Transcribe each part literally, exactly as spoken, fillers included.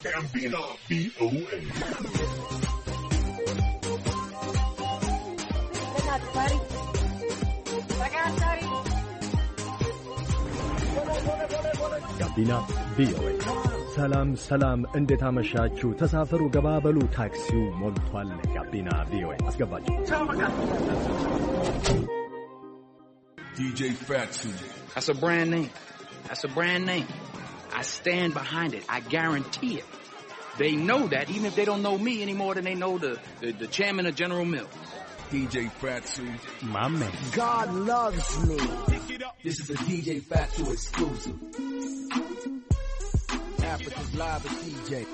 ጋቢና ቪኦኤ ጋቢና ቪኦኤ። ሰላም ሰላም፣ እንዴት አመሻችሁ? ተሳፈሩ፣ ገባበሉ፣ ታክሲው ሞልቷል። ጋቢና ቪኦኤ አስገባችሁ። D J Fatsu. That's a brand name. That's a brand name. I stand behind it. I guarantee it. They know that even if they don't know me any more than they know the, the, the chairman of General Mills. D J Fatsu. My man. God loves me. This is a D J Fatsu exclusive. Africa's live with D J.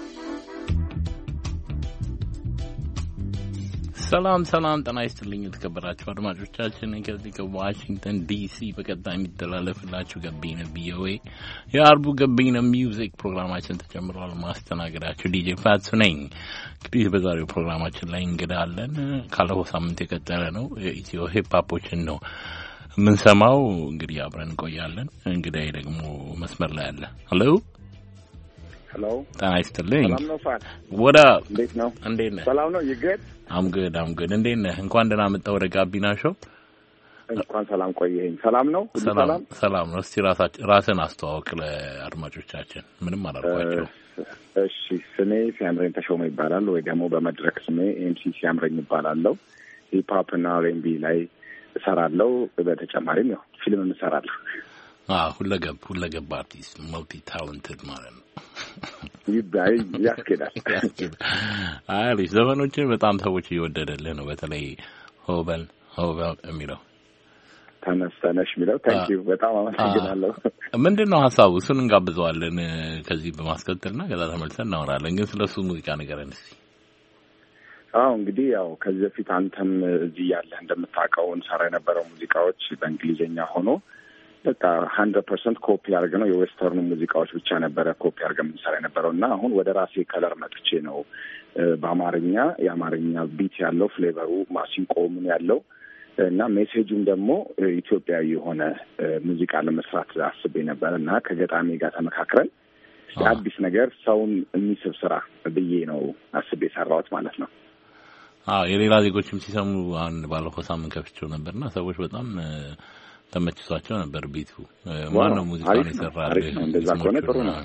ሰላም ሰላም ጤና ይስጥልኝ የተከበራችሁ አድማጮቻችን ከዚህ ከዋሽንግተን ዲሲ በቀጥታ የሚተላለፍላችሁ ጋቢና ቪኦኤ የአርቡ ጋቢና ሚውዚክ ፕሮግራማችን ተጀምሯል። ማስተናገዳችሁ ዲጄ ፋትሱ ነኝ። እንግዲህ በዛሬው ፕሮግራማችን ላይ እንግዳ አለን። ካለፈው ሳምንት የቀጠለ ነው። ኢትዮ ሂፕ ሆፖችን ነው የምንሰማው። እንግዲህ አብረን እንቆያለን። እንግዳዬ ደግሞ መስመር ላይ አለ። ሄሎ ሄሎ ጤና ይስጥልኝ። ሰላም ነው ፋት? ወዳ እንዴት ነው? እንዴት ነህ? ሰላም ነው? ይገድ I'm good I'm good እንዴት ነህ? እንኳን ደህና መጣህ ወደ ጋቢና ሾው። እንኳን ሰላም ቆየኸኝ። ሰላም ነው? ሰላም ሰላም ነው። እስቲ ራሳችን ራስን አስተዋውቅ ለአድማጮቻችን። ምንም አላልኳቸው። እሺ፣ ስሜ ሲያምረኝ ተሾመ ይባላል፣ ወይ ደግሞ በመድረክ ስሜ ኤምሲ ሲያምረኝ ይባላለሁ። ሂፕ ሆፕ እና አርኤንቢ ላይ እሰራለሁ። በተጨማሪም ያው ፊልም እሰራለሁ። አዎ፣ ሁለገብ ሁለገብ አርቲስት መልቲ ታለንትድ ማለት ነው። ይባይ ያስኬዳል። አይ ዘመኖችን በጣም ሰዎች እየወደደልህ ነው። በተለይ ሆበል ሆበል የሚለው ተነስተነሽ የሚለው ታንክ ዩ በጣም አመሰግናለሁ። ምንድነው ሐሳቡ? እሱን እንጋብዘዋለን ከዚህ በማስከተልና ከዛ ተመልሰን እናወራለን። ግን ስለሱ ሙዚቃ ንገረን እስቲ። አዎ እንግዲህ ያው ከዚህ በፊት አንተም እዚህ ያለህ እንደምታውቀው እንሰራ የነበረው ሙዚቃዎች በእንግሊዝኛ ሆኖ በቃ one hundred percent ኮፒ አድርገን ነው የዌስተርን ሙዚቃዎች ብቻ ነበረ ኮፒ አድርገን የምንሰራ የነበረው እና አሁን ወደ ራሴ ከለር መጥቼ ነው በአማርኛ የአማርኛ ቢት ያለው ፍሌቨሩ ማሲንቆ ምን ያለው እና ሜሴጁም ደግሞ ኢትዮጵያዊ የሆነ ሙዚቃ ለመስራት አስቤ ነበር እና ከገጣሚ ጋር ተመካክረን አዲስ ነገር ሰውን የሚስብ ስራ ብዬ ነው አስቤ ሰራሁት ማለት ነው። አዎ የሌላ ዜጎችም ሲሰሙ አንድ ባለፈው ሳምንት ከፍቼው ነበርና ሰዎች በጣም ተመችቷቸው ነበር። ቢቱ ማነው ሙዚቃውን የሰራልህ? እንደዛ ከሆነ ጥሩ ነው።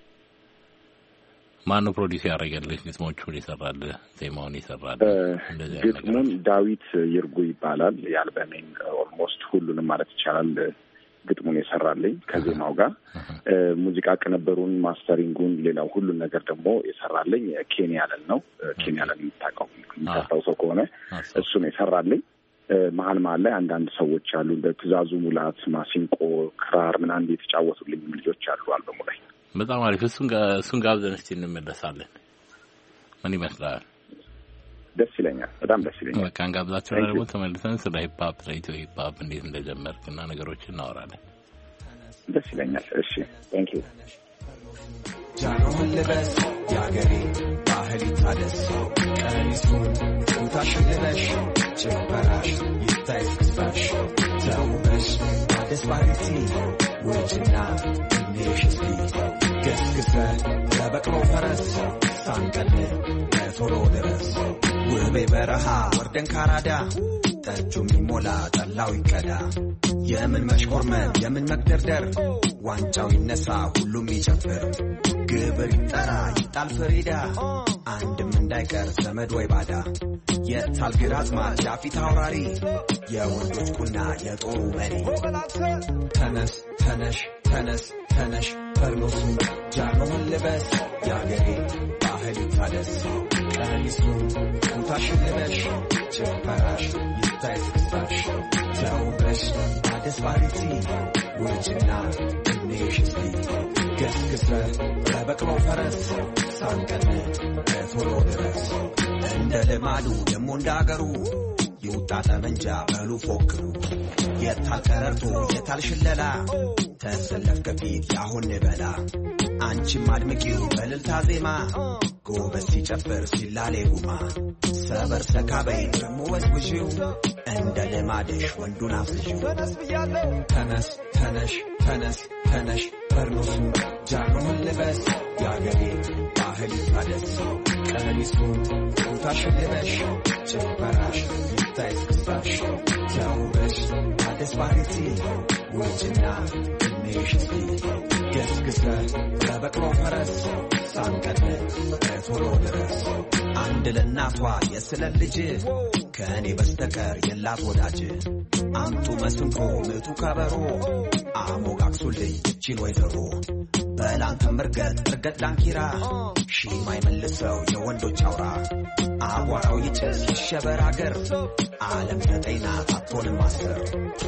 ማነው ፕሮዲዩስ ያደረገልህ? ግጥሞቹን የሰራልህ? ዜማውን የሰራልህ? እንደዚህ ግጥሙን ዳዊት ይርጉ ይባላል። የአልበሜን ኦልሞስት ሁሉንም ማለት ይቻላል ግጥሙን የሰራልኝ ከዜማው ጋር ሙዚቃ ቅንብሩን፣ ማስተሪንጉን፣ ሌላው ሁሉን ነገር ደግሞ የሰራልኝ ኬንያለን ነው። ኬንያለን የምታውቀው የምታውቀው ከሆነ እሱ ነው የሰራልኝ። መሀል መሀል ላይ አንዳንድ ሰዎች አሉ እንደ ትእዛዙ ሙላት፣ ማሲንቆ፣ ክራር ምናምን የተጫወቱልኝ ልጆች አሉ አልበሙ ላይ። በጣም አሪፍ። እሱን እሱን ጋብዘን እስቲ እንመለሳለን። ምን ይመስላል? ደስ ይለኛል፣ በጣም ደስ ይለኛል። በቃ እንጋብዛቸው ደግሞ ተመልሰን ስለ ሂፕ ሆፕ ስለ ኢትዮ ሂፕ ሆፕ እንዴት እንደጀመርክና ነገሮችን እናወራለን። ደስ ይለኛል። እሺ ታንክ ዩ። ጃኖን ልበስ ያገሬ ባህል ይታደስ ቀሚሱን ቁምጣሽን ልበሽ ጭፈራሽ ይታይ ስክስባሽ ተውበሽ አደስባሪቲ ውጭና ኔሽስቲ ገስግሰ ለበቅሎ ፈረስ ሳንቀል ለቶሎ ድረስ ውቤ በረሃ ወርደን ካራዳ ጠጁ የሚሞላ ጠላው ይቀዳ የምን መሽኮርመም የምን መግደርደር ዋንጫው ይነሳ ሁሉም ይጨፍር ግብር ይጠራ ይጣል ፍሪዳ አንድም እንዳይቀር ዘመድ ወይ ባዳ የታል ግራዝማች ያፊት አውራሪ የወንዶች ቁና የጦሩ መሪ ተነስ ተነሽ ተነስ ተነሽ በርኖሱ ጃኖን ልበስ ያገሬ ባህል ይታደስ ቀሚሱን ቁምጣሽን ልበሽ ጭፈራሽ ይታይ ስክስባሽ ተውበሽ አደስባሪቲ ውጭና ኔሽስቲ ገስግሰ ለበቅሎ ፈረስ ሳንቀል ለቶሎ ድረስ እንደ ልማዱ ደሞ እንዳገሩ ይውጣ ጠመንጃ በሉ ፎክሩ የታል ቀረርቶ የታል ሽለላ ተሰለፍ ከፊት ያሁን በላ አንቺም አድምቂው በልልታ ዜማ ጎበዝ ሲጨፍር ሲላሌ ጉማ ሰበር ሰካበይ ደሞ ወስውሽው እንደ ልማድሽ ወንዱን አፍዝሽው ተነስ ተነሽ ተነስ ተነሽ በርኖሱ ጃኖን ልበስ ያገሬ ባህል ይታደስ ቀሚሱን ቁታሽን ልበሽ ጭፈራሽ ይታይ እስክስታሽ ተውበሽ አዲስ ባሪቲ ውጭና ትንሽ እስቲ ገስግሰ በበቅሎ ፈረስ ሳንቀድም ቶሎ ድረስ አንድ ለእናቷ የስለ ልጅ ከእኔ በስተቀር የላት ወዳጅ አምጡ መስንቆ ምቱ ከበሮ አሞጋግሱልኝ እቺን ወይዘሮ በላንተ መርገጥ እርገጥ ዳንኪራ ሺ ማይመልሰው የወንዶች አውራ አቧራው ይጭስ ይሸበር አገር ዓለም ዘጠኝና አትሆንም አስር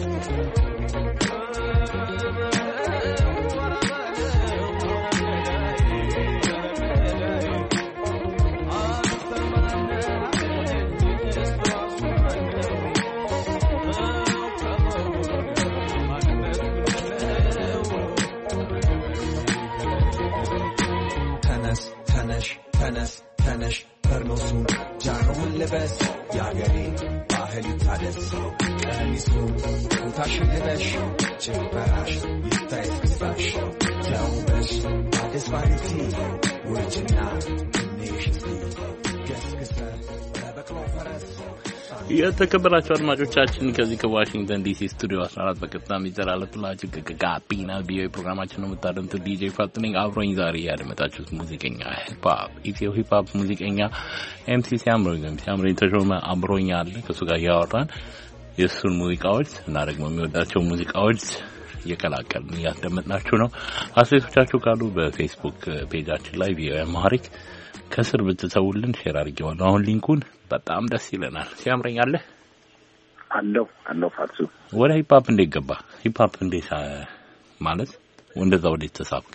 ተነስ ተነሽ በርኖሱን ጃኖውን ልበስ ያገሬ ባህል ይታደስ ቀሚሱን ቁታሽን ልበሽ ጭፈራሽ ይታይ እስክስታሽ ተውበሽ አዲስ ባሪቲ ውጭና ትንሽ እስቲ ገስግሰ በበቅሎ ፈረስ የተከበራችሁ አድማጮቻችን ከዚህ ከዋሽንግተን ዲሲ ስቱዲዮ አስራ አራት በቀጥታ የሚተላለፍላችሁ ጋቢና ቪኦኤ ፕሮግራማችን ነው የምታደምጡት። ዲጄ ፋቱ ነኝ። አብሮኝ ዛሬ ያደመጣችሁት ሙዚቀኛ ሂፕ ሆፕ ኢትዮ ሂፕ ሆፕ ሙዚቀኛ ኤምሲ ሲያምሮኝ ሲያምሮኝ ተሾመ አብሮኝ አለ። ከሱ ጋር ያወራን የእሱን ሙዚቃዎች እና ደግሞ የሚወዳቸው ሙዚቃዎች እየቀላቀልን እያስደመጥናችሁ ነው። አስተያየቶቻችሁ ካሉ በፌስቡክ ፔጃችን ላይ ቪኦኤ አማሪክ ከስር ብትተውልን ሼር አድርጌዋለሁ። አሁን ሊንኩን በጣም ደስ ይለናል። ሲያምረኛል አለው አለው ፋቱ ወደ ሂፕ ሆፕ እንዴት ገባ? ሂፕ ሆፕ እንዴት ማለት ወንደዛ ወዴት ተሳብክ?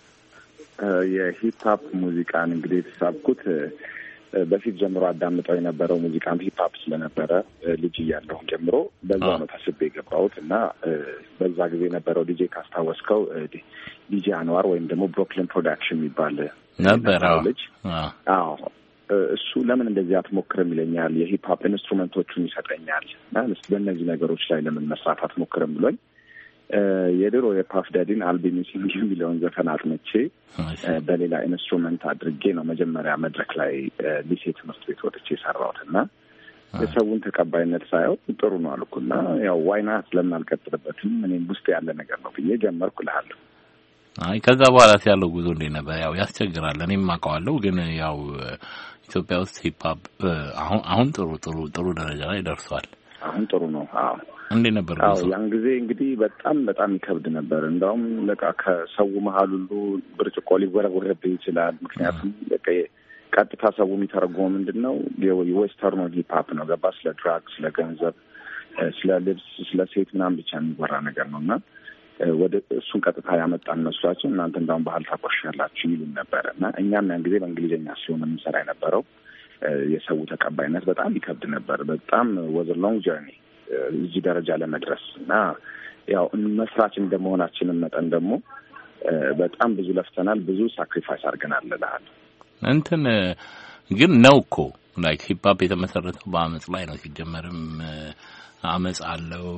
የሂፕ ሆፕ ሙዚቃን እንግዲህ ተሳብኩት በፊት ጀምሮ አዳምጠው የነበረው ሙዚቃም ሂፕ ሆፕ ስለነበረ ልጅ እያለሁ ጀምሮ በዛው ነው ተስቤ የገባሁት እና በዛ ጊዜ የነበረው ዲጄ ካስታወስከው ዲጄ አንዋር ወይም ደግሞ ብሩክሊን ፕሮዳክሽን የሚባል ነበር። አዎ እሱ ለምን እንደዚህ አትሞክርም ይለኛል። የሂፕ ሆፕ ኢንስትሩመንቶቹን ይሰጠኛል ማለት በእነዚህ ነገሮች ላይ ለምን መስራት አትሞክርም ብሎኝ የድሮ የፓፍ ዳዲን አልቢ ሚሲንግ የሚለውን ዘፈን አጥንቼ በሌላ ኢንስትሩመንት አድርጌ ነው መጀመሪያ መድረክ ላይ ሊሴ ትምህርት ቤት ወጥቼ ሰራሁት እና የሰውን ተቀባይነት ሳየው ጥሩ ነው አልኩና ያው ዋይና ስለምን አልቀጥልበትም እኔም ውስጥ ያለ ነገር ነው ብዬ ጀመርኩ እልሃለሁ። አይ ከዛ በኋላ ያለው ጉዞ እንዴት ነበር? ያው ያስቸግራል። እኔም አውቀዋለሁ። ግን ያው ኢትዮጵያ ውስጥ ሂፕ ሆፕ አሁን አሁን ጥሩ ጥሩ ጥሩ ደረጃ ላይ ደርሷል። አሁን ጥሩ ነው። አዎ እንዴት ነበር ጉዞ? አዎ ያን ጊዜ እንግዲህ በጣም በጣም ይከብድ ነበር። እንደውም ለካ ከሰው መሀል ሁሉ ብርጭቆ ሊወረወረብህ ይችላል። ምክንያቱም በቃ ቀጥታ ሰው የሚተረጎመው ምንድነው የዌስተርን ሂፕ ሆፕ ነው። ገባ ስለ ድራግ፣ ስለ ገንዘብ፣ ስለ ልብስ፣ ስለ ሴት ምናምን ብቻ የሚወራ ነገር ነውና ወደ እሱን ቀጥታ ያመጣን መስሏቸው እናንተ እንዳውም ባህል ታቆሻላችሁ ይሉን ነበር እና እኛም ያን ጊዜ በእንግሊዝኛ ሲሆን የምንሰራ የነበረው የሰው ተቀባይነት በጣም ይከብድ ነበር። በጣም ወዘ ሎንግ ጀርኒ እዚህ ደረጃ ለመድረስ እና ያው መስራች እንደመሆናችንን መጠን ደግሞ በጣም ብዙ ለፍተናል፣ ብዙ ሳክሪፋይስ አድርገናል እልሃለሁ። እንትን ግን ነው እኮ ላይክ ሂፕ ሆፕ የተመሰረተው በአመጽ ላይ ነው። ሲጀመርም አመጽ አለው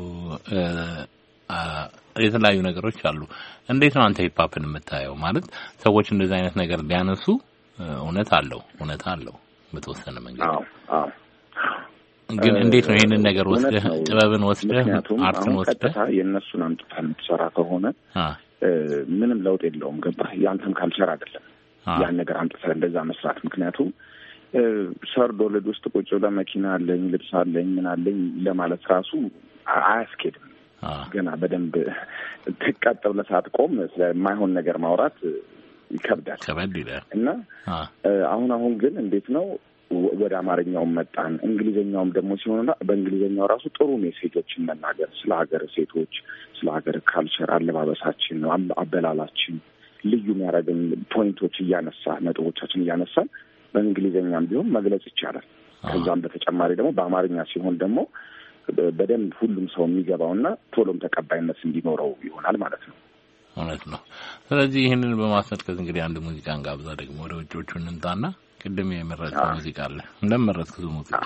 የተለያዩ ነገሮች አሉ። እንዴት ነው አንተ ሂፕ ሆፕን የምታየው? ማለት ሰዎች እንደዚህ አይነት ነገር ቢያነሱ እውነት አለው እውነት አለው በተወሰነ መንገድ። አዎ አዎ ግን እንዴት ነው ይሄንን ነገር ወስደህ ጥበብን ወስደህ አርትን ወስደህ የእነሱን አምጥተህ የምትሰራ ከሆነ ምንም ለውጥ የለውም። ገባህ? ያንተም ካልቸር አይደለም ያን ነገር አምጥተህ እንደዛ መስራት። ምክንያቱም ሰርዶ ልድ ውስጥ ቁጭ ብለህ መኪና አለኝ ልብስ አለኝ ምን አለኝ ለማለት ራሱ አያስኬድም። ገና በደንብ ተቀጥ ብለህ ሳትቆም ስለማይሆን ነገር ማውራት ይከብዳል ከበድ ይላል እና አሁን አሁን ግን እንዴት ነው ወደ አማርኛውም መጣን። እንግሊዘኛውም ደግሞ ሲሆንና በእንግሊዘኛው ራሱ ጥሩ ሜሴጆችን መናገር ስለ ሀገር ሴቶች፣ ስለ ሀገር ካልቸር፣ አለባበሳችን፣ አበላላችን ልዩ የሚያደርገን ፖይንቶች እያነሳ ነጥቦቻችን እያነሳን በእንግሊዘኛም ቢሆን መግለጽ ይቻላል። ከዛም በተጨማሪ ደግሞ በአማርኛ ሲሆን ደግሞ በደንብ ሁሉም ሰው የሚገባውና ቶሎም ተቀባይነት እንዲኖረው ይሆናል ማለት ነው። ማለት ነው። ስለዚህ ይሄንን በማስመልከት እንግዲህ አንድ ሙዚቃን ጋብዛ ደግሞ ወደ ውጮቹ እንምጣና ቅድም የመረጥከው ሙዚቃ አለ። እንደመረጥኩት ሙዚቃ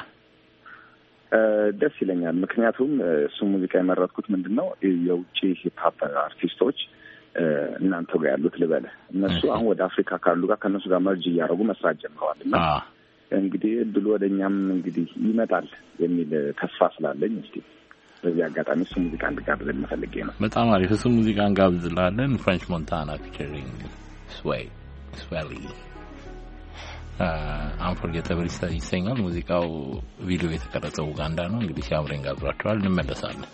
ደስ ይለኛል። ምክንያቱም እሱ ሙዚቃ የመረጥኩት ምንድነው የውጪ ሂፕ ሆፕ አርቲስቶች እናንተ ጋር ያሉት ልበለ እነሱ አሁን ወደ አፍሪካ ካሉ ጋር ከነሱ ጋር መርጅ ያደረጉ መስራት ጀምረዋልና እንግዲህ እድሉ ወደኛም እንግዲህ ይመጣል የሚል ተስፋ ስላለኝ እስቲ በዚህ አጋጣሚ እሱ ሙዚቃ እንድጋብዘን መፈልጌ ነው። በጣም አሪፍ እሱ ሙዚቃ እንጋብዝላለን። ፍሬንች ሞንታና ፊቸሪንግ ስዌይ ስዌሊ አንፎርጌተብል ይሰኛል። ሙዚቃው ቪዲዮ የተቀረጸው ኡጋንዳ ነው። እንግዲህ ሲያምረን ጋብዟቸዋል። እንመለሳለን።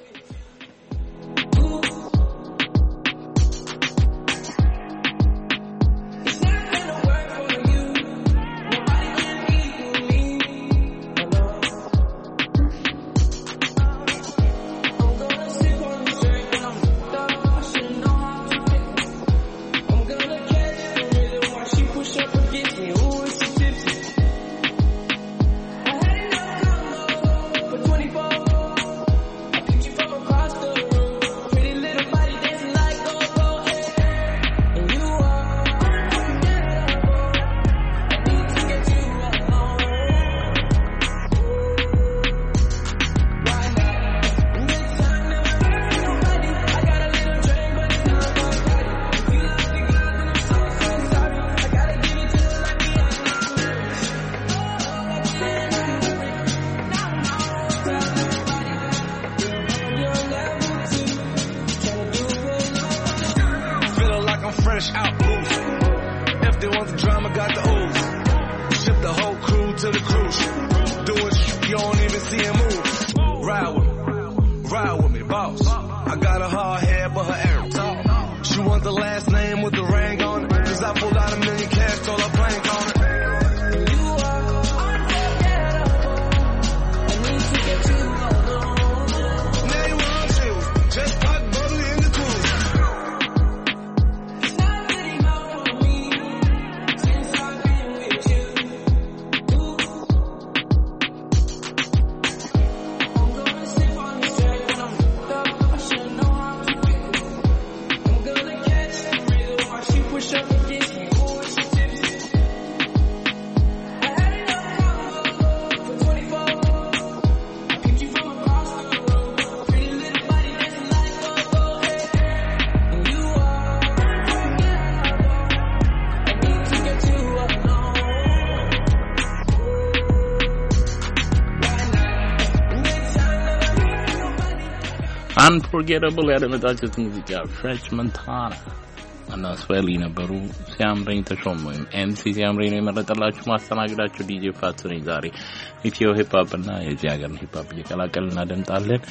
አንፎርጌተብል ያደመጣችሁት ሙዚቃ ፍሬንች ሞንታና እና ስዌሊ ነበሩ። ሲያምረኝ ተሾመ ወይም ኤምሲ ሲያምረኝ ነው የመረጠላችሁ። ማስተናግዳችሁ ዲጄ ፋቱ ነኝ። ዛሬ ኢትዮ ሂፕ ሆፕ እና የዚህ ሀገር ሂፕ ሆፕ እየቀላቀልን እናደምጣለን።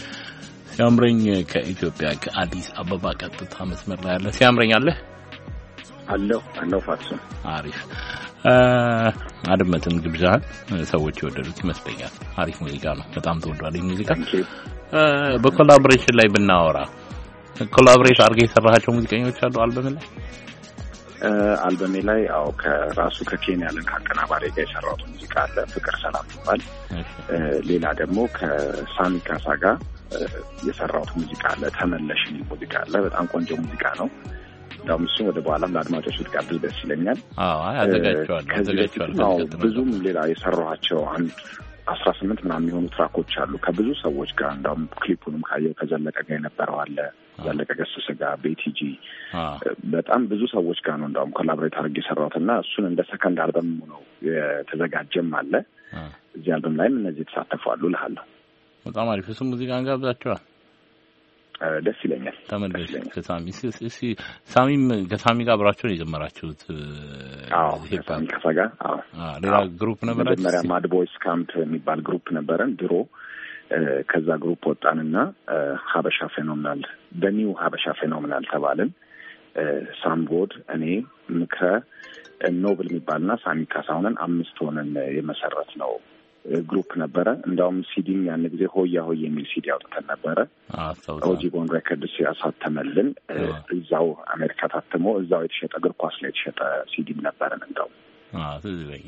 ሲያምረኝ ከኢትዮጵያ ከአዲስ አበባ ቀጥታ መስመር ላይ ያለ ሲያምረኝ አለ አለው አለው ፋቱ አሪፍ አድመጥን ግብዣል። ሰዎች የወደዱት ይመስለኛል። አሪፍ ሙዚቃ ነው። በጣም ተወዷል ሙዚቃ። በኮላቦሬሽን ላይ ብናወራ ኮላቦሬት አድርገህ የሰራሃቸው ሙዚቀኞች አሉ አልበም ላይ? አልበሜ ላይ አው ከራሱ ከኬንያ ለን ከአቀናባሪ ጋር የሰራሁት ሙዚቃ አለ ፍቅር ሰላም ይባል። ሌላ ደግሞ ከሳሚ ካሳ ጋር የሰራሁት ሙዚቃ አለ ተመለሽ የሚል ሙዚቃ አለ። በጣም ቆንጆ ሙዚቃ ነው። ዳም እሱ ወደ በኋላም ለአድማጮች ልጋብዝ ደስ ይለኛል። አዎ አዘጋጅቻለሁ አዘጋጅቻለሁ። ብዙም ሌላ የሰራኋቸው አንድ አስራ ስምንት ምናምን የሚሆኑ ትራኮች አሉ ከብዙ ሰዎች ጋር። እንዳውም ክሊፑንም ካየው ከዘለቀ ጋር የነበረው አለ ዘለቀ ገሰሰ ጋር ቤቲጂ በጣም ብዙ ሰዎች ጋር ነው እንዳውም ኮላቦሬት አድርጌ የሰራሁትና እሱን እንደ ሰከንድ አልበም ነው የተዘጋጀም አለ። እዚህ አልበም ላይም እነዚህ ተሳተፋሉ እልሃለሁ። በጣም አሪፍ እሱ ሙዚቃ እንጋብዛቸዋል። ደስ ይለኛል። ተመለሽ ከሳሚ እሺ ሳሚም ከሳሚ ጋር አብራችሁ ነው የጀመራችሁት? አዎ ከሳሚ ካሳ ጋር። አዎ ሌላ ግሩፕ ነበራችሁ? መጀመሪያ ማድ ቦይስ ካምፕ የሚባል ግሩፕ ነበረን ድሮ። ከዛ ግሩፕ ወጣንና ሀበሻ ፌኖሜናል በኒው ሀበሻ ፌኖሜናል ተባልን። ሳምቦድ እኔ ምክረ ኖብል የሚባልና ሳሚ ካሳ ሆነን አምስት ሆነን የመሰረት ነው ግሩፕ ነበረ። እንዳውም ሲዲም ያን ጊዜ ሆያ ሆይ የሚል ሲዲ አውጥተን ነበረ። ኦጂቦን ሬከርድስ ያሳተመልን እዛው አሜሪካ ታትሞ እዛው የተሸጠ እግር ኳስ ላይ የተሸጠ ሲዲም ነበረን። እንዳውም አዎ ትዝለኛ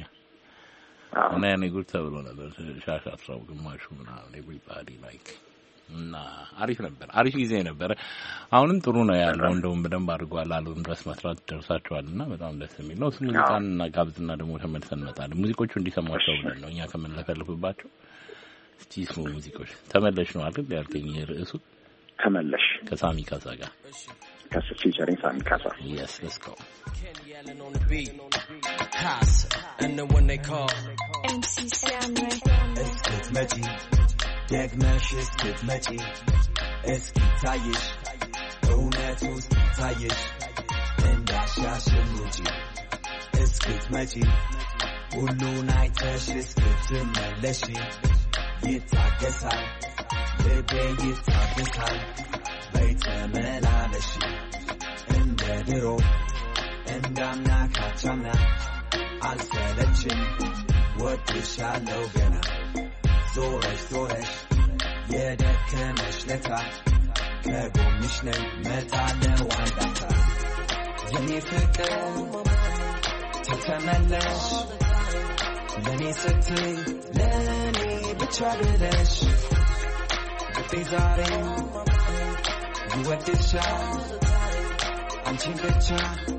እና ያኔ ጉድ ተብሎ ነበር ሻሻ አስራው ግማሹ ምናምን ኤቭሪባዲ ላይክ እና አሪፍ ነበር። አሪፍ ጊዜ ነበር። አሁንም ጥሩ ነው ያለው። እንደውም በደንብ አድርጓል አሉን ድረስ መስራት ደርሳቸዋልና በጣም ደስ የሚል ነው። ሙዚቃን እና ጋብዝና ደግሞ ተመልሰን እንመጣለን። ሙዚቆቹ እንዲሰማቸው ብለን ነው እኛ ከመለፈልፍባቸው። እስቲ ስሙ ሙዚቆች ተመለሽ ነው አይደል ያልከኝ ርዕሱ? ተመለሽ ከሳሚ ካሳ ጋር ከስ featuring Sammy Kasa. Yes, let's go. Kenny Allen on the beat. Kasa, and the one they call M C Samray. It's good magic. Dag mash is good magic. It's kitayish. Donatos kitayish. And Asha Muji. It's good magic. Ulu night is good to Malashi. Yitakasai. Baby Yitakasai. Later Melalashi. And the hero. And I'm not catching up. I'll selection. What is shallow gonna? Zoresh, Zoresh. Yeah, that can I schletter. Kego Mishne, Metane, Wandata. Jenny Ficker. Tatamelash. Lenny City. Lenny Betrabilesh. Bizarre. You at this shot. I'm Chimbecha.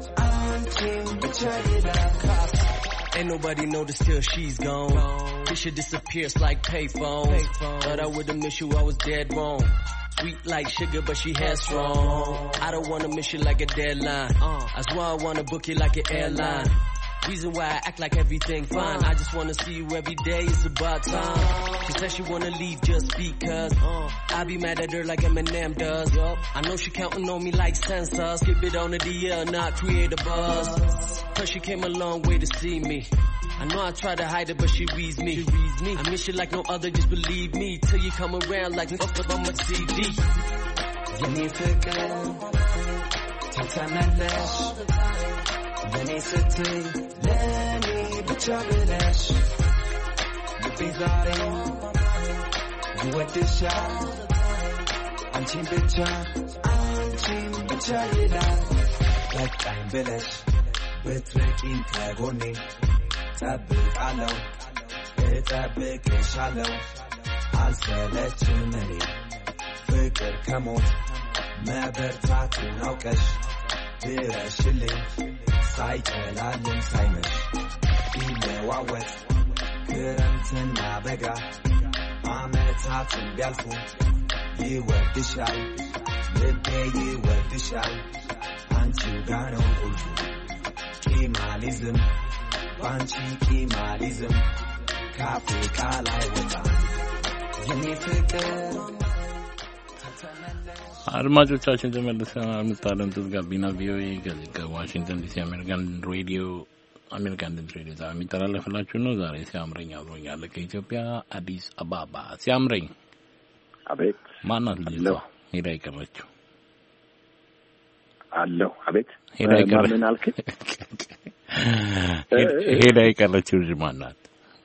Ain't nobody noticed till she's gone. This shit disappears like payphone. But I would've missed you, I was dead wrong. Sweet like sugar, but she headstrong. I don't wanna miss you like a deadline. That's why I wanna book you like an airline. Reason why I act like everything fine. I just wanna see you every day, it's about time. She said she wanna leave just because I be mad at her like Eminem does. I know she counting on me like sensors. Skip it on the D L, not create a buzz. Cause she came a long way to see me. I know I try to hide it, but she reads me. She reads me. I miss you like no other, just believe me. Till you come around like up on my C D. Jenny Ficker, Tatamelash. Lenny City, Lenny Betrabilesh. The Bizarre, you at this shot. I'm Chimbecha, I'm Chimbecha. Like I'm Bilesh, with Ricky Kagoni. Tabik Allo, Tabik Shallow. I'll select you many. Figure come on, Maber Tatu Naukash. Dirashili. ሳይጨላልም ሳይመሽ ይለዋወጥ ክረምትና በጋ ዓመታትን ቢያልፉ ይወድሻል ልቤ ይወድሻል አንቺው ጋር ነው ቁልፉ ቂማሊዝም ባንቺ ቂማሊዝም ካፌ ቃል አይወጣም የኔ ፍቅር አድማጮቻችን ተመልሰናል። የምታደምጡት ጋቢና ቪኦኤ ከዚህ ከዋሽንግተን ዲሲ አሜሪካን ሬዲዮ አሜሪካን ድምፅ ሬዲዮ ዛሬ የሚተላለፍላችሁ ነው። ዛሬ ሲያምረኝ አብሮኛል ከኢትዮጵያ አዲስ አበባ። ሲያምረኝ አቤት ማናት ልጅቷ ሄዳ ይቀረችው? አለው አቤት ሄዳ ይቀረችው ምን አልክ? ሄዳ ይቀረችው ልጅ ማናት?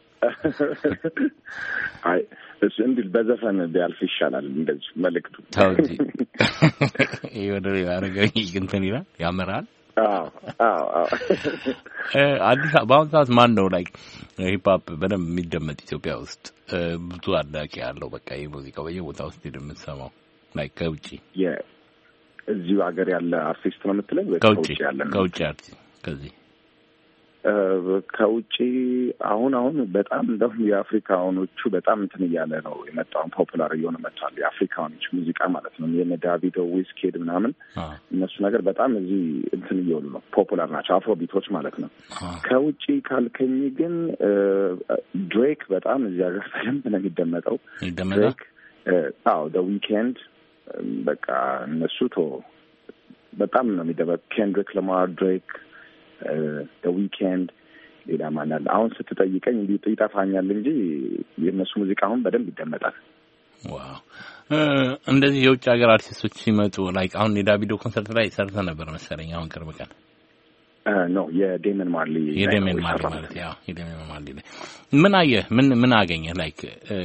አይ እሱ እንዲል በዘፈን ቢያልፍ ይሻላል። እንደዚህ መልእክቱ ታውጂ ይወደው ያረጋኝ እንትን ይላል ያመራል። አዎ አዎ አዎ አዲስ አበባ ውስጥ ማን ነው ላይክ ሂፕ ሆፕ በደንብ የሚደመጥ ኢትዮጵያ ውስጥ ብዙ አዳቂ ያለው በቃ የሙዚቃ በየቦታው ውስጥ የምትሰማው ላይክ ከውጪ የእዚሁ ሀገር ያለ አርቲስት ነው የምትለኝ ወይ ከውጪ ያለ ነው? ከውጪ አርቲስት ከዚህ ከውጪ አሁን አሁን በጣም እንደው የአፍሪካኖቹ በጣም እንትን እያለ ነው የመጣው ፖፑላር እየሆነ መጥቷል። የአፍሪካኖች ሙዚቃ ማለት ነው የነ ዳቪዶ ዊዝኪድ ምናምን እነሱ ነገር በጣም እዚህ እንትን እየሆኑ ነው ፖፑላር ናቸው። አፍሮ ቢቶች ማለት ነው። ከውጪ ካልከኝ ግን ድሬክ በጣም እዚህ ሀገር በደንብ ነው የሚደመጠው። ድሬክ አዎ ደ ዊኬንድ በቃ እነሱ ቶ በጣም ነው የሚደመጥ። ኬንድሪክ ለማር ድሬክ the weekend ሌላ ማን አለ? አሁን ስትጠይቀኝ እንዴ ይጠፋኛል እንጂ የነሱ ሙዚቃ አሁን በደንብ ይደመጣል። ዋው እንደዚህ የውጭ ሀገር አርቲስቶች ሲመጡ ላይክ አሁን የዳቪዶ ኮንሰርት ላይ ሰርተ ነበር መሰለኝ አሁን ቅርብ ቀን ኖ የዴመን ማርሊ የዴመን ማርሊ ማለት ያው የዴመን ማርሊ ላይ ምን አየህ? ምን ምን አገኘህ? ላይክ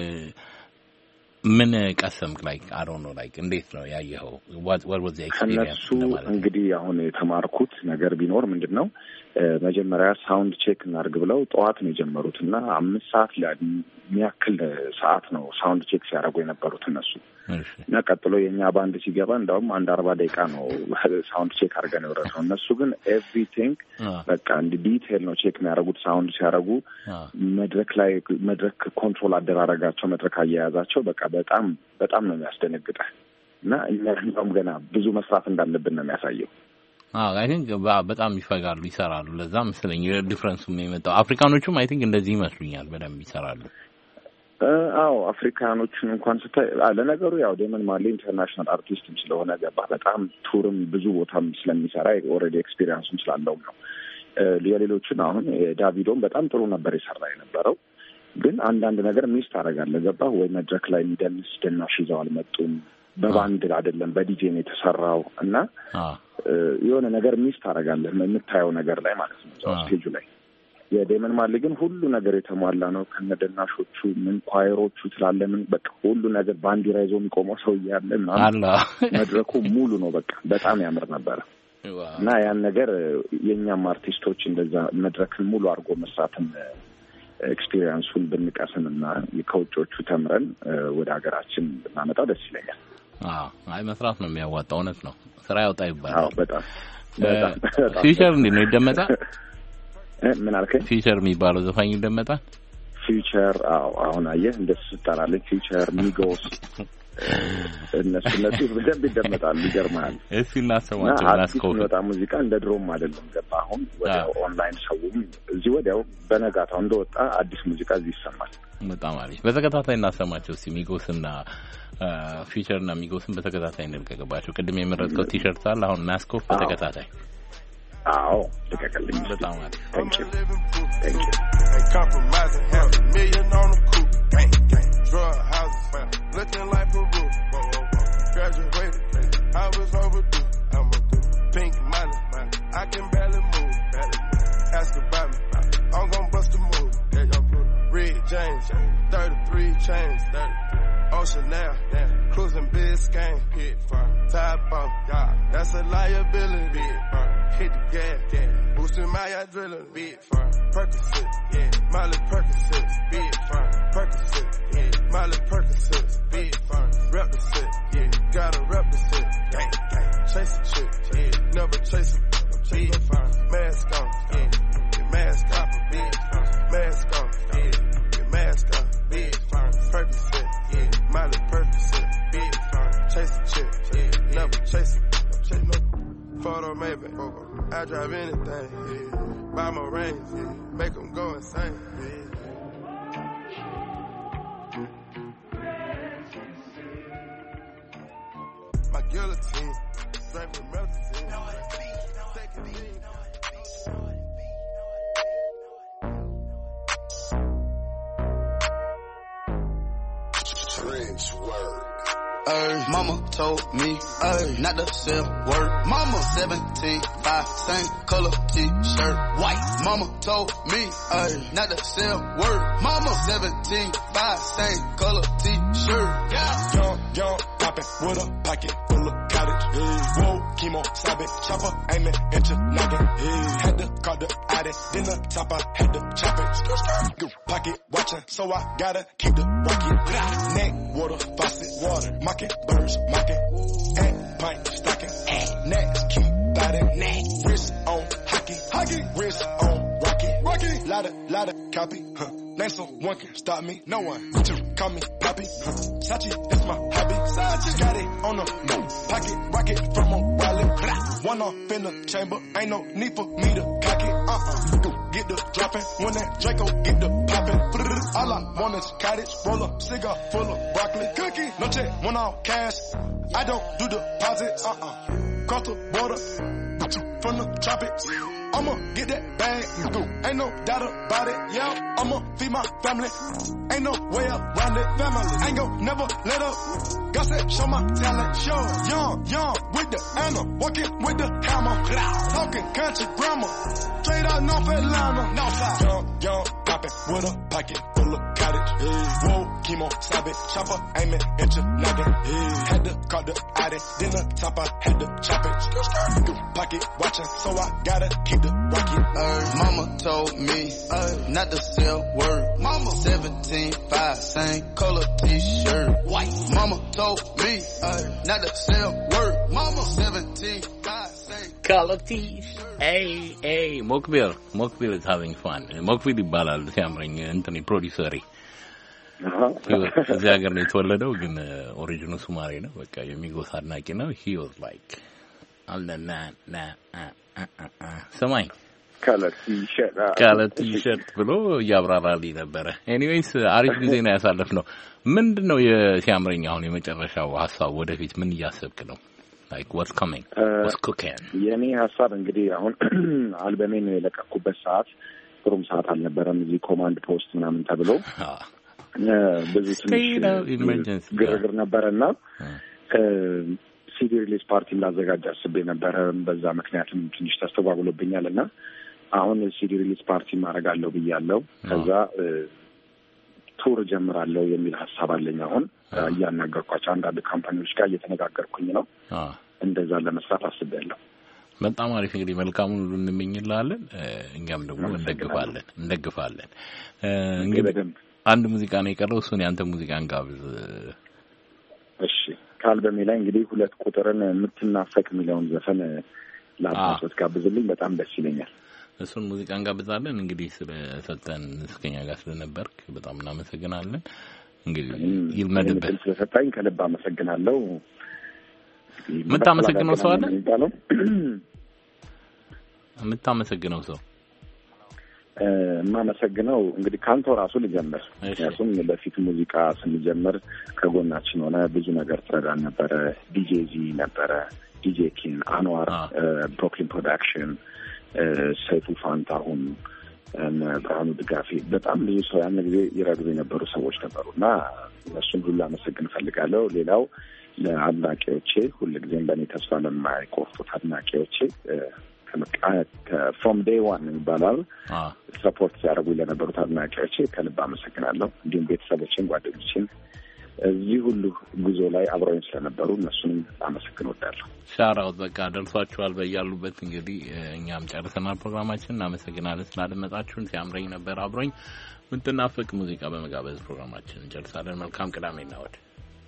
ምን ቀሰምክ? ላይክ አይ ዶንት ኖ ላይክ እንዴት ነው ያየኸው? what what was the experience? እንግዲህ አሁን የተማርኩት ነገር ቢኖር ምንድነው መጀመሪያ ሳውንድ ቼክ እናርግ ብለው ጠዋት ነው የጀመሩትና አምስት ሰዓት ላይ የሚያክል ሰዓት ነው ሳውንድ ቼክ ሲያደርጉ የነበሩት እነሱ እና ቀጥሎ የኛ ባንድ ሲገባ እንደውም አንድ አርባ ደቂቃ ነው ሳውንድ ቼክ አድርገን የወረደው። እነሱ ግን ኤቭሪቲንግ በቃ እንዲ ዲቴል ነው ቼክ የሚያደርጉት። ሳውንድ ሲያደርጉ መድረክ ላይ መድረክ ኮንትሮል አደራረጋቸው፣ መድረክ አያያዛቸው በቃ በጣም በጣም ነው የሚያስደነግጠው። እና እኛም ገና ብዙ መስራት እንዳለብን ነው የሚያሳየው። አዎ አይ ቲንክ በጣም ይፈጋሉ ይሰራሉ። ለዛ መስለኝ ዲፈረንሱም የመጣው አፍሪካኖቹም አይ ቲንክ እንደዚህ ይመስሉኛል በደንብ ይሰራሉ። አዎ አፍሪካኖቹን እንኳን ስታይ ለነገሩ ያው ዴመን ማርሌ ኢንተርናሽናል አርቲስትም ስለሆነ ገባ በጣም ቱርም ብዙ ቦታም ስለሚሰራ ኦልሬዲ ኤክስፒሪየንስም ስላለው ነው። የሌሎችን አሁን ዳቪዶም በጣም ጥሩ ነበር የሰራ የነበረው፣ ግን አንዳንድ ነገር ሚስ ታደርጋለህ ገባ ወይ መድረክ ላይ የሚደንስ ደናሽ ይዘው አልመጡም፣ በባንድ አይደለም በዲጄ ነው የተሰራው እና የሆነ ነገር ሚስ ታደርጋለህ የምታየው ነገር ላይ ማለት ነው እዛው ስቴጁ ላይ። የዴመን ማርሌ ግን ሁሉ ነገር የተሟላ ነው ከነደናሾቹ ምን ኳየሮቹ ትላለህ ምን በቃ ሁሉ ነገር ባንዲራ ይዞ የሚቆመው ሰው ያለ እና መድረኩ ሙሉ ነው በቃ በጣም ያምር ነበር። እና ያን ነገር የኛም አርቲስቶች እንደዛ መድረክን ሙሉ አድርጎ መስራትን ኤክስፒሪየንሱን ብንቀስምና ከውጮቹ ተምረን ወደ ሀገራችን ብናመጣው ደስ ይለኛል። አዎ አይ መስራት ነው የሚያዋጣው። እውነት ነው ስራ ያውጣ ይባላል። አዎ በጣም በጣም ፊቸር እንዴ ነው ይደመጣል? ምን አልከኝ? ፊቸር የሚባለው ዘፋኝ ይደመጣል? ፊቸር አዎ አሁን አየህ እንደሱ ተጣራለኝ ፊቸር ሚጎስ እነሱ እነሱ በደንብ ይደመጣሉ። ይገርማል። እሺ እናሰማቸው እናስከው በጣም ሙዚቃ እንደ ድሮም አይደለም ገባ። አሁን ወደ ኦንላይን ሰውም እዚህ ወዲያው በነጋታው እንደወጣ አዲስ ሙዚቃ እዚህ ይሰማል። በጣም አሪፍ። በተከታታይ እናሰማቸው እስቲ ሚጎስና ፊቸርና ሚጎስን በተከታታይ እንልቀቅባቸው። ቅድም የመረጥከው ቲሸርት አለ አሁን ናስኮፍ በተከታታይ አዎ ልቀቅልኝ። በጣም አሪፍ። Thank you. Thank you. Ain't compromising, half a million on the coupe. Gang, gang. Drug houses, man. Looking like Peru. Whoa, whoa, whoa. Graduated, I was overdue. I'm a do. Pink money, man. I can barely move. Barely move. Ask about me. I'm gon' bust a move. Yeah, y'all put Red James, thirty-three chains, thirty. Ocean now, damn. Cruising Biscayne, hit fire. Top off, yeah. That's a liability. Big fire. Hit the gas, gas. Boosting my adrenaline, big fire. Percocet, yeah. Miley Percocet, big fire. Percocet, yeah. Miley Percocet, big fire. Represent, yeah. Gotta represent, gang, gang. Chase a chick, yeah. Never chase a big fire. Mask on, yeah. Your mask off, big fire. Mask on, yeah. Your mask off, big fire. Percocet, yeah. Miley Percocet, big fire. Chase a chick, yeah. Never chase a chase no. Photo maybe, I drive anything, yeah. Buy my rings, yeah. Make them go insane, yeah. My guillotine, straight from melting. Take it easy. Trench work. Ay, mama told me, ay, not to sell word. Mama seventeen, five, same color t-shirt, white. Mama told me, ay, not to sell word. Mama seventeen, five, same color t-shirt. Yeah. Young, young, poppin' with a pocket full of cottage. Yeah. Whoa, chemo, sabe, chopper, aiming at your noggin. Yeah. Had to call the addy, then the top I had to chop it. Pocket watching, so I gotta keep the rocket. Neck, water, faucet, water, mocking, birds, mocking. And pint, stocking, next, keep biting. Neck, wrist on hockey, hockey, wrist on rocky, rocky. Lotta, lotta, copy, huh. Name someone can stop me, no one. Two, call me Poppy, huh. Sachi, it's my hobby. Sachi, got it on the move. Pocket, rocket from a wallet. One off in the chamber, ain't no need for me to cock it. Uh-uh, get the dropping, when that Draco get the popping. All I want is cottage, roll up, cigar full of broccoli. Cookie, no check, one off cash. I don't do deposits, uh-uh. Cross the border, from the tropics. I'ma get that bag, ain't no doubt about it, yeah. I'ma feed my family, ain't no way around it. Family, ain't gon' never let up. God said, show my talent, show young, young, with the Anna, walking with the hammer, talking country grammar, straight out North Atlanta, Northside. Young, young, poppin' with a pocket full of cottage. Hey. Whoa, chemo, sabe, chopper, aiming at your noggin. Hey. Had to call the addy, then the top I had to chop it. Pocket watching, so I gotta keep the rocket. Ay, mama told me, ay, not to sell word. Mama seventeen, five, same color t-shirt, white. Mama told me, ay, not to sell word. Mama seventeen, five, same color t-shirt. Hey, hey, Mokbil, Mokbil is having fun. Mokbil ይባላል ሲያምረኝ እንትን ፕሮዲዩሰሪ እዚያ ሀገር ነው የተወለደው ግን ኦሪጂኑ ሱማሌ ነው በቃ የሚጎሳ አድናቂ ነው he was like አለና ና ሰማይ ከለር ቲሸርት ከለር ቲሸርት ብሎ ያብራራልኝ ነበር ኤኒዌይስ አሪፍ ጊዜ ነው ያሳለፍነው ምንድነው የሲያምረኝ አሁን የመጨረሻው ሐሳብ ወደፊት ምን እያሰብክ ነው like what's coming what's cooking የኔ ሐሳብ እንግዲህ አሁን አልበሜን የለቀኩበት ሰዓት ጥሩም ሰዓት አልነበረም እዚህ ኮማንድ ፖስት ምናምን ተብሎ ብዙ ትንሽ ግርግር ነበርና ሲዲ ሪሊዝ ፓርቲ ላዘጋጅ አስቤ ነበር በዛ ምክንያቱም ትንሽ ተስተጓጉሎብኛልና አሁን ሲዲ ሪሊዝ ፓርቲ ማረጋለሁ ብያለሁ ከዛ ቱር ጀምራለሁ የሚል ሐሳብ አለኝ አሁን ያናገርኳቸው አንዳንድ ካምፓኒዎች ጋር እየተነጋገርኩኝ ነው እንደዛ ለመስራት አስቤያለሁ በጣም አሪፍ እንግዲህ መልካሙን ሁሉ እንመኝልሃለን እኛም ደግሞ እንደግፋለን እንደግፋለን እንግዲህ አንድ ሙዚቃ ነው የቀረው እሱን ያንተ ሙዚቃን ጋብዝ እሺ ከአልበሜ ላይ እንግዲህ ሁለት ቁጥርን የምትናፈቅ የሚለውን ዘፈን ላባሶት ጋብዝልኝ በጣም ደስ ይለኛል እሱን ሙዚቃን ጋብዛለን እንግዲህ ስለሰጠን እስከኛ ጋር ስለነበርክ በጣም እናመሰግናለን እንግዲህ ይልመድብህ ስለሰጣኝ ከልብ አመሰግናለሁ ምታመሰግነው ሰው አለ ምታመሰግነው ሰው ማመሰግነው እንግዲህ ካንቶ ራሱ ልጀምር ያሱም ለፊት ሙዚቃ ስንጀምር ከጎናችን ሆነ ብዙ ነገር ትረዳን ነበር ዲጄ ዚ ነበር ዲጄ ኪን አንዋር ብሮክሊን ፕሮዳክሽን ሰይፉ ፋንታሁን ብርሃኑ ድጋፊ በጣም ብዙ ሰው ያን ጊዜ ይረዱ የነበሩ ሰዎች ነበሩና እነሱን ሁሉ አመሰግን ፈልጋለሁ ሌላው ለአድናቂዎቼ ሁልጊዜም በእኔ ተስፋ ለማይቆርጡት አድናቂዎቼ from day one ይባላል ሰፖርት ያደርጉ ለነበሩት አድናቂዎቼ ከልብ አመሰግናለሁ እንዲሁም ቤተሰቦቼን ጓደኞቼን እዚህ ሁሉ ጉዞ ላይ አብረውኝ ስለነበሩ እነሱንም አመሰግን ወዳለሁ ሻራው በቃ ደርሷችኋል በያሉበት እንግዲህ እኛም ጨርሰናል ፕሮግራማችንን እናመሰግናለን ስላደመጣችሁን ሲያምረኝ ነበር አብሮኝ ምትናፈቅ ሙዚቃ በመጋበዝ ፕሮግራማችንን ጨርሳለን መልካም ቅዳሜና እሑድ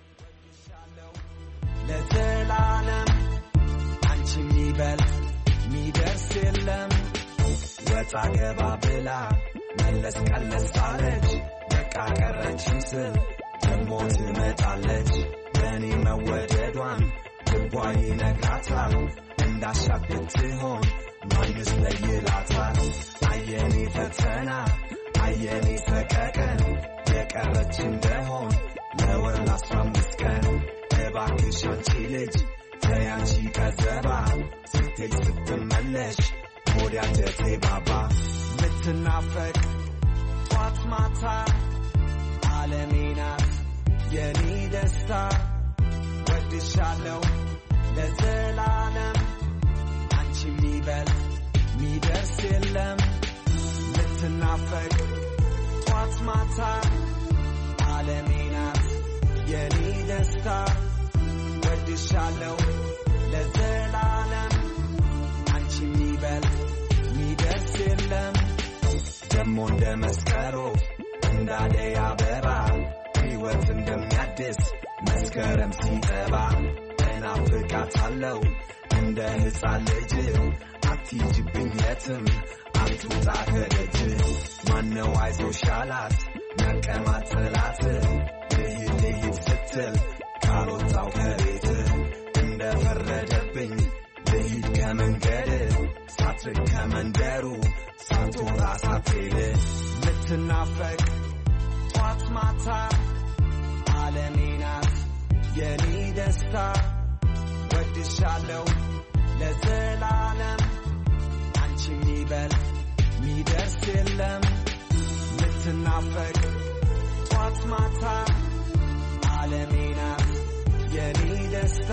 ለዘላለም አንቺ ሚበል ሚደርስ የለም ወጣ ገባ ብላ መለስ ቀለስ አለች በቃ ቀረችም ስል ደሞ ትመጣለች በእኔ መወደዷን ልቧ ይነግራታል እንዳሻት ብትሆን ማንስ ለይላታል አየኔ ፈተና አየኔ ሰቀቀን የቀረች እንደሆን ለወር ለአስራ አምስት ቀን እባክሽ አንቺ ልጅ ተያንቺ ቀዘባ ስትይ ስትመለሽ ወዲያ ደቴ ባባ ምትናፈቅ ጧት ማታ ዓለሜ ናት የኔ ደስታ ወድሻለሁ ለዘላለም አንቺ ሚበል ሚደርስ የለም ምትናፈቅ ጧት ማታ ዓለሜ ናት የኔ ደስታ ወድሻለሁ ለዘላለም አንቺ ሚበል ሚደርስ የለም ደሞ እንደ መስከሮ እንዳደይ አበባ ሕይወት እንደሚያድስ መስከረም ሲጠባ እናፍቃታለሁ እንደ ሕፃን ልጅ አትሂጂብኝ የትም አትውጣ ከደጅ ማነው አይዞሽ ያላት መቀማት ጥላት ልሂድ ልሂድ ስትል ካልወጣው ከቤት እንደፈረደብኝ ልሂድ ከመንገድ ሳትርቅ ከመንደሩ ሳትወጣ ሳትሄድ ምትናፈቅ ጧት ማታ ዓለሜ ናት የኔ ደስታ ወድሻለሁ ለዘላለም አንቺ ሚበል ሚደርስ የለም ምትናፈቅ ጧት ማታ ዓለሜ ናት የኔ ደስታ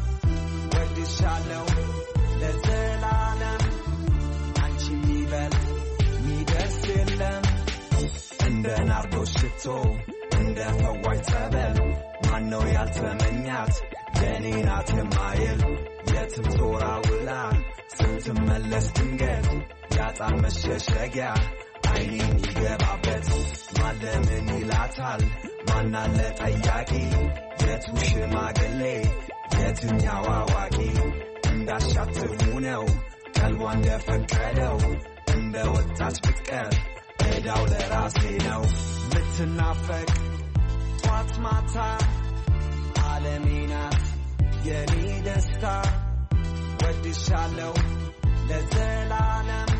ወድሻለሁ ለዘላለም አንቺ ሚበል ሚደርስ የለም እንደ ናርዶስ ሽቶ እንደ ፈዋይ ጸበል ማነው ያልተመኛት የኔ ናት የማይል የትም ዞራ ውላ ስትመለስ ድንገት ያጣል መሸሸጊያ አይኔ የሚገባበት ማለምን ይላታል ማናለ ጠያቂ የቱ ሽማግሌ የትኛው አዋቂ እንዳሻት ሆነው ቀልቧ እንደፈቀደው እንደ ወጣች ፍቅር እዳው ለራሴ ነው ምትናፈቅ ጠዋት ማታ ዓለሜ ናት የኔ ደስታ ወድሻለሁ ለዘላለም